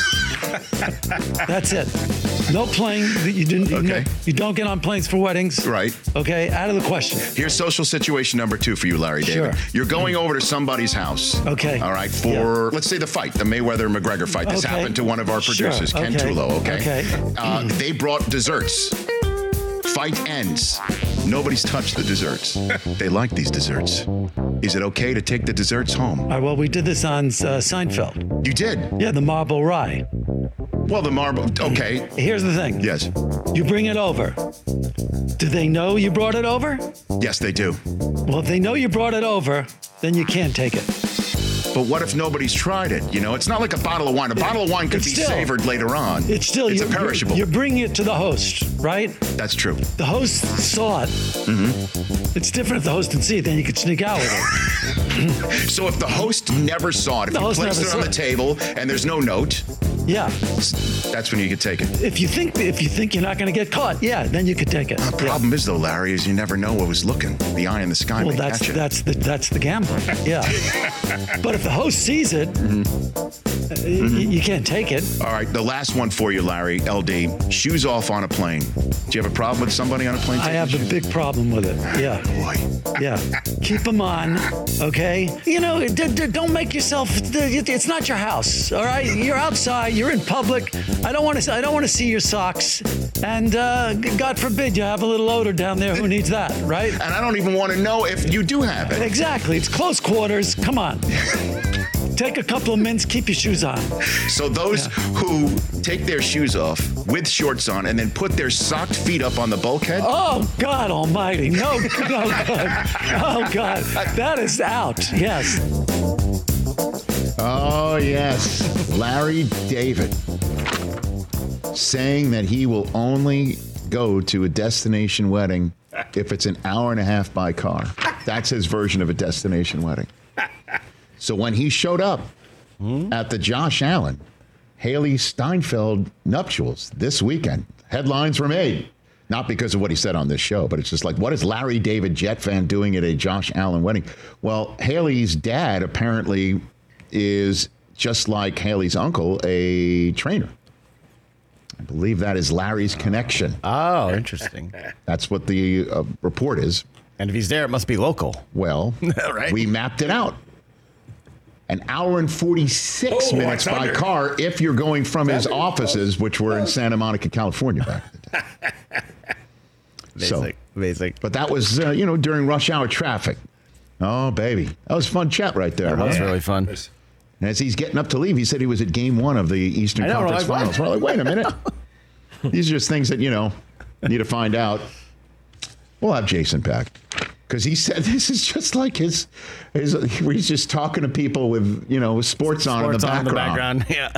That's it. No plane. You don't get on planes for weddings. Right. Okay, out of the question. Here's social situation number 2 for you, Larry David. Sure. You're going over to somebody's house. Okay. All right, for, let's say, the fight, the Mayweather-McGregor fight. This happened to one of our producers, Ken Tulo, okay? They brought desserts. Fight ends. Nobody's touched the desserts. They like these desserts. Is it okay to take the desserts home? Well, we did this on Seinfeld. You did? Yeah, the marble rye. Well, the marble, okay. Here's the thing. Yes. You bring it over. Do they know you brought it over? Yes, they do. Well, if they know you brought it over, then you can't take it. But what if nobody's tried it? You know, it's not like a bottle of wine. A bottle of wine could be savored later on. It's still, it's a perishable. You're bringing it to the host, right? That's true. The host saw it. Mm-hmm. It's different if the host didn't see it, then you could sneak out with it. So if the host never saw it, if you placed it on the table and there's no note, that's when you could take it. If you think you're not going to get caught, then you could take it. The problem is, though, Larry, is you never know what was looking. The eye in the sky may catch you. That's the gamble. Yeah. But if the host sees it, you can't take it. All right, the last one for you, Larry, LD. Shoes off on a plane. Do you have a problem with somebody on a plane? I have a big problem with it. Yeah. Boy. Yeah. Keep them on, okay? You know, don't make yourself. It's not your house, all right? You're outside. You're in public. I don't want to see your socks. And God forbid you have a little odor down there. Who needs that, right? And I don't even want to know if you do have it. Exactly. It's close quarters. Come on. Take a couple of minutes, keep your shoes on. So those who take their shoes off with shorts on and then put their socked feet up on the bulkhead? Oh, God almighty. No, God. Oh, God. That is out. Yes. Oh, yes. Larry David saying that he will only go to a destination wedding if it's an hour and a half by car. That's his version of a destination wedding. So when he showed up at the Josh Allen, Haley Steinfeld nuptials this weekend, headlines were made. Not because of what he said on this show, but it's just like, what is Larry David, Jet fan, doing at a Josh Allen wedding? Well, Haley's dad apparently is, just like Haley's uncle, a trainer. I believe that is Larry's connection. Oh, interesting. That's what the report is. And if he's there, it must be local. Well, right? We mapped it out. An hour and 46 minutes by car if you're going from his offices, which were in Santa Monica, California back in the day. Basic. But that was, during rush hour traffic. Oh, baby. That was fun chat right there. That was really fun. And as he's getting up to leave, he said he was at game 1 of the Eastern Conference Finals. We're like, wait a minute. These are just things that, need to find out. We'll have Jason back. Because he said this is just like his where he's just talking to people with, sports on in the background. Yeah.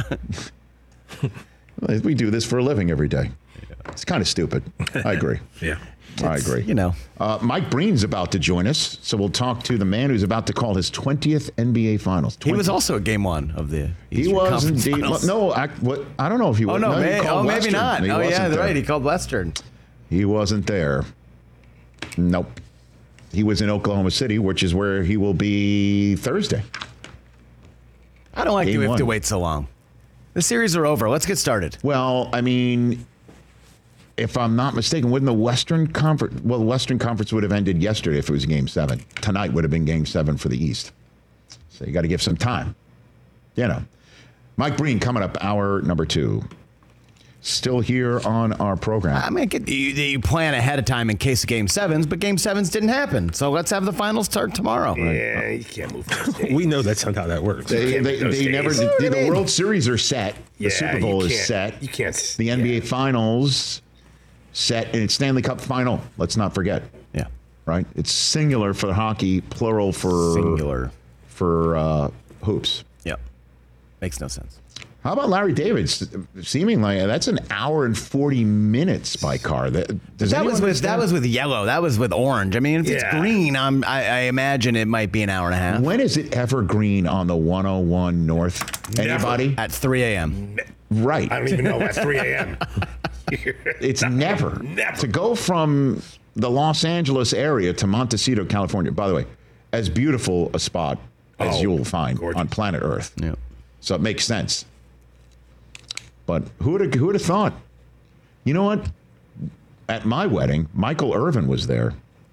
We do this for a living every day. It's kind of stupid. I agree. Yeah. I agree. Mike Breen's about to join us, so we'll talk to the man who's about to call his 20th NBA Finals. He was also at game 1 of the Eastern He was Conference indeed. Finals. No, I don't know if he was. Oh, no, maybe Western. not. He Oh, yeah, wasn't right. there. He called Western. He wasn't there. Nope. He was in Oklahoma City, which is where he will be Thursday. I don't like that we have to wait so long. The series are over. Let's get started. Well, I mean, if I'm not mistaken, wouldn't the Western Conference... Well, the Western Conference would have ended yesterday if it was Game 7. Tonight would have been Game 7 for the East. So you got to give some time. Mike Breen coming up, hour number 2. Still here on our program. I mean, you plan ahead of time in case of Game 7s, but Game 7s didn't happen. So let's have the finals start tomorrow. Yeah, you can't move those days. We know that's not how that works. They never... The World Series are set. The Super Bowl is set. You can't. The NBA Finals set, and it's Stanley Cup Final. Let's not forget. Yeah. Right? It's singular for hockey, plural for... Singular. For hoops. Yep. Makes no sense. How about Larry David? Seeming like that's an hour and 40 minutes by car. That was with yellow. That was with orange. I mean, if it's green, I imagine it might be an hour and a half. When is it ever green on the 101 North? Anybody? At 3 a.m. Right. I don't even know at 3 a.m. It's never. To go from the Los Angeles area to Montecito, California. By the way, as beautiful a spot as you'll find on planet Earth. Yeah. So it makes sense. But who would have thought? You know what? At my wedding, Michael Irvin was there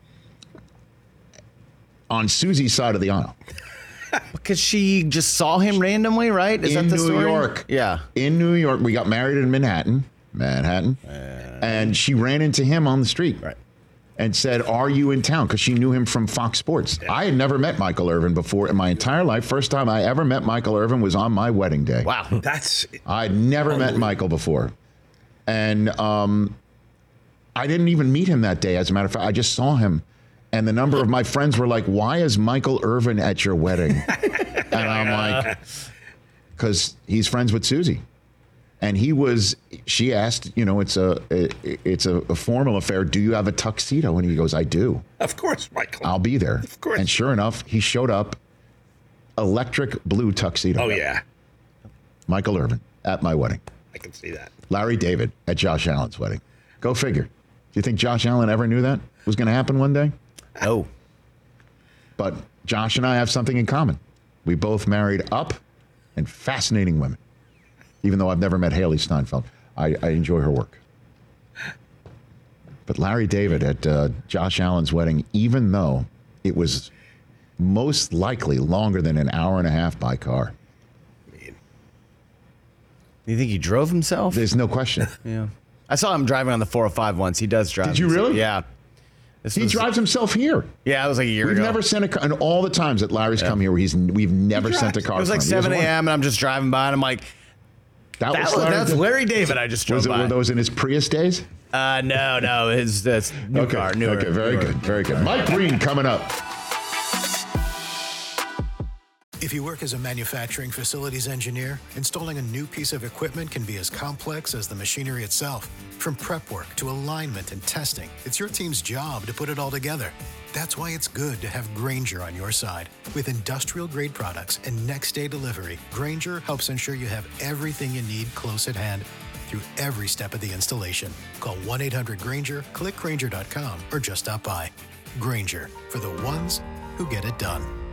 on Susie's side of the aisle. Because she just saw him randomly, right? Is that the story? In New York. Yeah. In New York. We got married in Manhattan. And she ran into him on the street. Right. And said, "Are you in town?" Because she knew him from Fox Sports. Yeah. I had never met Michael Irvin before in my entire life. First time I ever met Michael Irvin was on my wedding day. Wow. I'd never met Michael before. And I didn't even meet him that day. As a matter of fact, I just saw him. And the number of my friends were like, "Why is Michael Irvin at your wedding?" And I'm like, because he's friends with Susie. And she asked, it's a formal affair. Do you have a tuxedo? And he goes, "I do." Of course, Michael. I'll be there. Of course. And sure enough, he showed up, electric blue tuxedo. Oh, yeah. Michael Irvin at my wedding. I can see that. Larry David at Josh Allen's wedding. Go figure. Do you think Josh Allen ever knew that was going to happen one day? No. But Josh and I have something in common. We both married up and fascinating women. Even though I've never met Haley Steinfeld, I enjoy her work. But Larry David at Josh Allen's wedding, even though it was most likely longer than an hour and a half by car. You think he drove himself? There's no question. Yeah. I saw him driving on the 405 once. He does drive. Did you really? Yeah. He drives himself here. Yeah, it was like a year We've ago. never sent a car, and all the times that Larry's come here, we've never sent a car. It was like 7 a.m. and I'm just driving by and I'm like, that's Larry David I just drove by. Were those in his Prius days? No, his new car. Newer, okay, very good. Mike Breen coming up. If you work as a manufacturing facilities engineer, installing a new piece of equipment can be as complex as the machinery itself. From prep work to alignment and testing, it's your team's job to put it all together. That's why it's good to have Grainger on your side. With industrial-grade products and next-day delivery, Grainger helps ensure you have everything you need close at hand through every step of the installation. Call 1-800-GRAINGER, click Grainger.com, or just stop by. Grainger, for the ones who get it done.